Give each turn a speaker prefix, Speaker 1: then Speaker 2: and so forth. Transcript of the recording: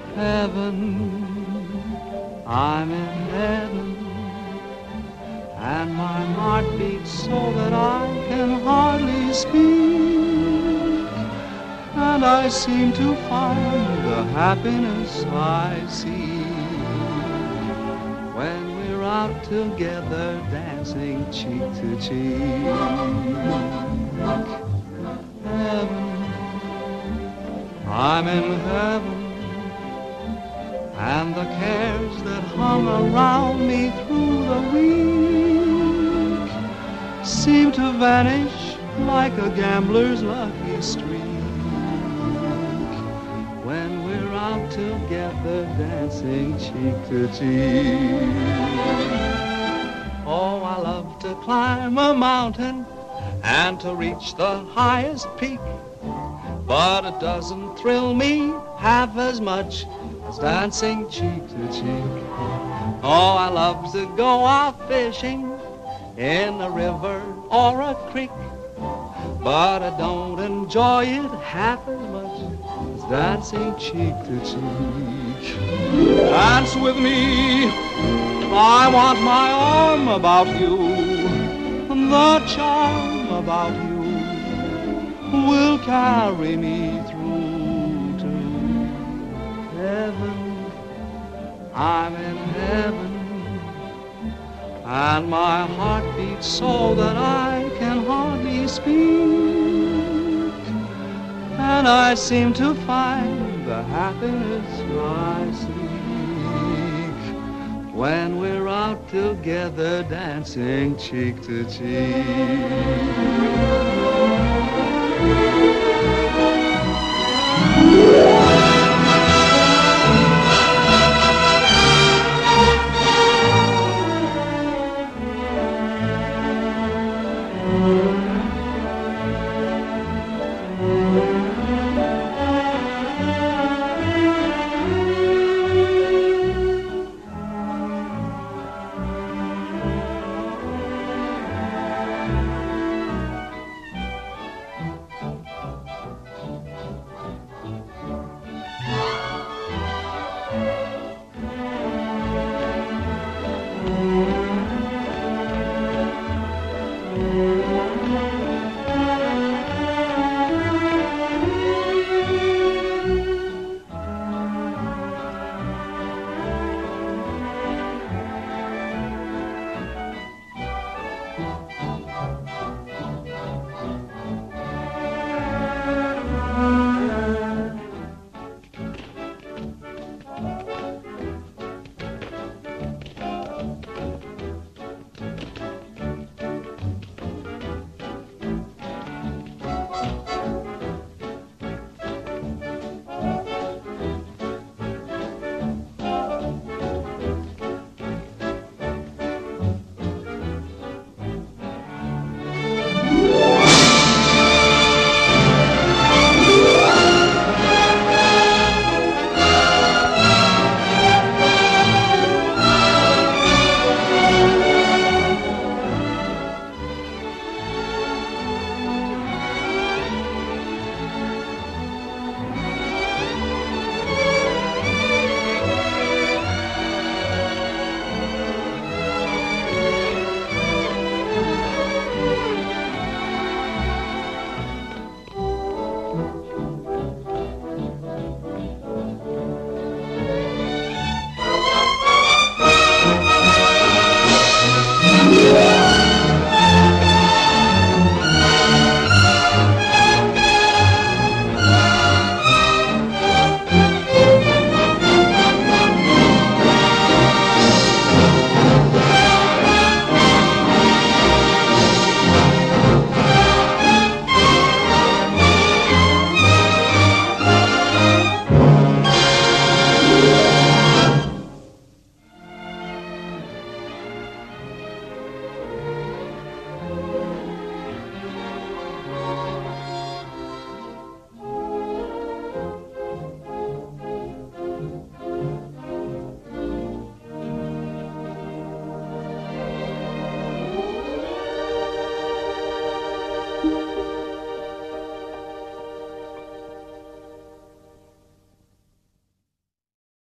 Speaker 1: Heaven, I'm in heaven, and my heart beats so that I can hardly speak, and I seem to find the happiness I seek when we're out together dancing cheek to cheek. Heaven, I'm in heaven, and the cares that hung around me through the week seem to vanish like a gambler's lucky streak when we're out together dancing cheek to cheek. Oh, I love to climb a mountain and to reach the highest peak, but it doesn't thrill me half as much as dancing cheek to cheek. Oh, I love to go out fishing in a river or a creek, but I don't enjoy it half as much as dancing cheek to cheek. Dance with me, I want my arm about you, the charm about you will carry me through to heaven. I'm in heaven, and my heart beats so that I can hardly speak, and I seem to find the happiness I seek when we're out together dancing cheek to cheek.